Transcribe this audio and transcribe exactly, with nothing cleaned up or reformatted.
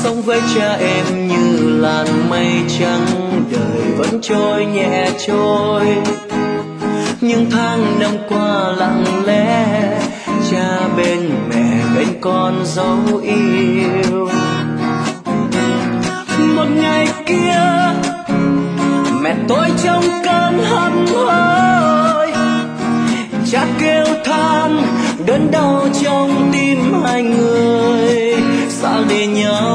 sống với cha em như làn mây trắng, đời vẫn trôi nhẹ trôi. Những tháng năm qua lặng lẽ, cha bên mẹ bên con dấu yêu. Một ngày kia mẹ tôi trong cơn hăm hối, cha kêu than đớn đau trong tim hai người. Xa lìa nhau